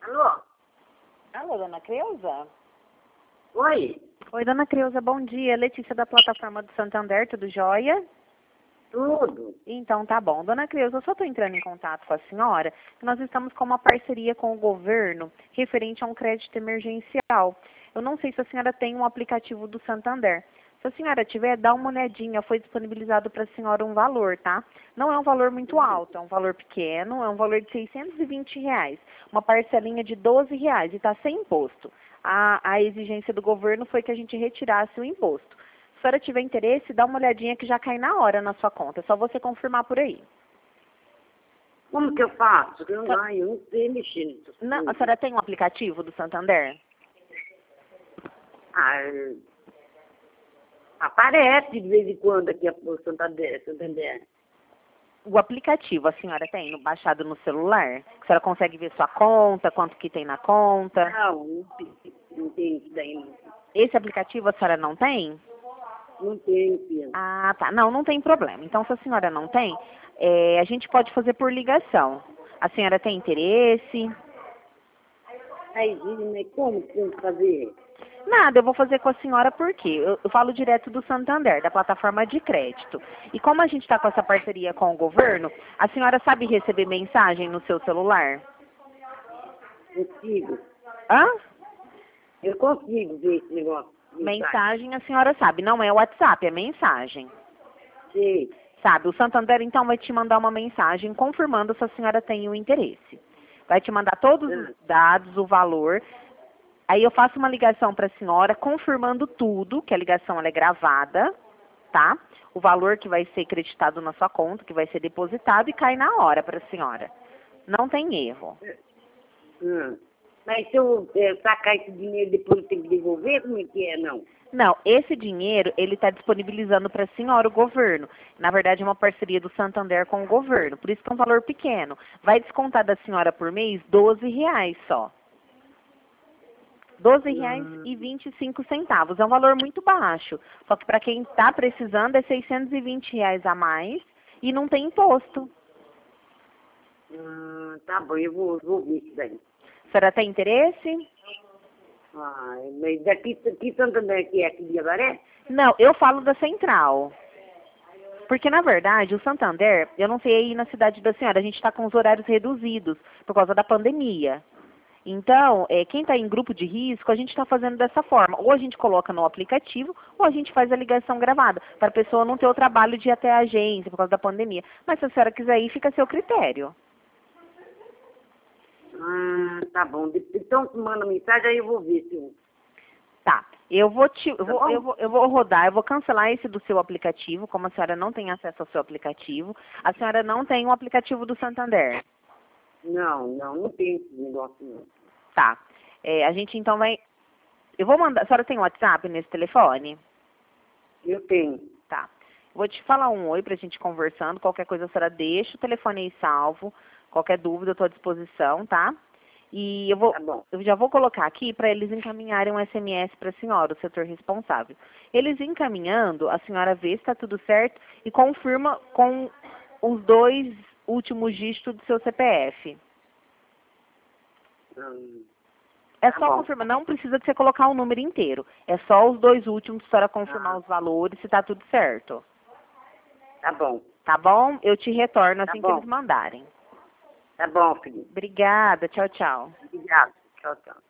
Alô? Alô, dona Creuza? Oi? Oi, dona Creuza, bom dia. Letícia da plataforma do Santander, tudo jóia? Tudo? Então tá bom. Dona Creuza, eu só estou entrando em contato com a senhora, que nós estamos com uma parceria com o governo referente a um crédito emergencial. Eu não sei se a senhora tem um aplicativo do Santander. Se a senhora tiver, dá uma olhadinha. Foi disponibilizado para a senhora um valor, tá? Não é um valor muito alto, é um valor pequeno, é um valor de R$ 620. Uma parcelinha de R$ 12 e está sem imposto. A exigência do governo foi que a gente retirasse o imposto. Se a senhora tiver interesse, dá uma olhadinha que já cai na hora na sua conta. É só você confirmar por aí. Como que eu faço? Eu não sei mexer nisso. Não, a senhora tem um aplicativo do Santander? Aparece de vez em quando aqui o Santander. O aplicativo a senhora tem baixado no celular? A senhora consegue ver sua conta, quanto que tem na conta? Não tem isso daí, não. Esse aplicativo a senhora não tem? Não tem, filho. Ah, tá. Não tem problema. Então, se a senhora não tem, a gente pode fazer por ligação. A senhora tem interesse? Aí, né, como que tem que fazer? Nada, eu vou fazer com a senhora porque eu falo direto do Santander, da plataforma de crédito. E como a gente está com essa parceria com o governo, a senhora sabe receber mensagem no seu celular? Consigo. Hã? Eu consigo ver esse negócio. Mensagem a senhora sabe, não é WhatsApp, é mensagem. Sei. Sabe, o Santander então vai te mandar uma mensagem confirmando se a senhora tem o interesse. Vai te mandar todos os dados, o valor. Aí eu faço uma ligação para a senhora confirmando tudo, que a ligação ela é gravada, tá? O valor que vai ser creditado na sua conta, que vai ser depositado e cai na hora para a senhora. Não tem erro. Mas se eu sacar esse dinheiro depois eu tenho que devolver, como é que é, não? Não, esse dinheiro ele está disponibilizando para a senhora o governo. Na verdade é uma parceria do Santander com o governo, por isso que é um valor pequeno. Vai descontar da senhora por mês R$ 12 só. R$ 12,25. É um valor muito baixo. Só que para quem está precisando é R$ 620 a mais e não tem imposto. Tá bom, eu vou ver isso daí. A senhora tem interesse? Mas daqui Santander, que é aqui de Avaré? Não, eu falo da central. Porque, na verdade, o Santander, eu não sei aí na cidade da senhora, a gente está com os horários reduzidos por causa da pandemia. Então, quem está em grupo de risco, a gente está fazendo dessa forma. Ou a gente coloca no aplicativo, ou a gente faz a ligação gravada, para a pessoa não ter o trabalho de ir até a agência por causa da pandemia. Mas se a senhora quiser ir, fica a seu critério. Tá bom. Então, manda mensagem, aí eu vou ver se eu... Tá. Eu vou rodar, eu vou cancelar esse do seu aplicativo, como a senhora não tem acesso ao seu aplicativo. A senhora não tem um aplicativo do Santander. Não tem esse negócio, não. Tá. A gente então vai... Eu vou mandar... A senhora tem WhatsApp nesse telefone? Eu tenho. Tá. Vou te falar um oi pra gente conversando. Qualquer coisa a senhora deixa o telefone aí salvo. Qualquer dúvida eu estou à disposição, tá? E Tá bom. eu já vou colocar aqui para eles encaminharem um SMS para a senhora, o setor responsável. Eles encaminhando, a senhora vê se está tudo certo e confirma com os 2 últimos dígitos do seu CPF. É Tá só bom. confirmar, não precisa de você colocar o número inteiro. É só os 2 últimos para a senhora confirmar os valores, se está tudo certo. Tá bom. Tá bom? Eu te retorno assim que bom. eles mandarem. Tá bom, filho. Obrigada, tchau, tchau. Obrigado. Tchau, tchau.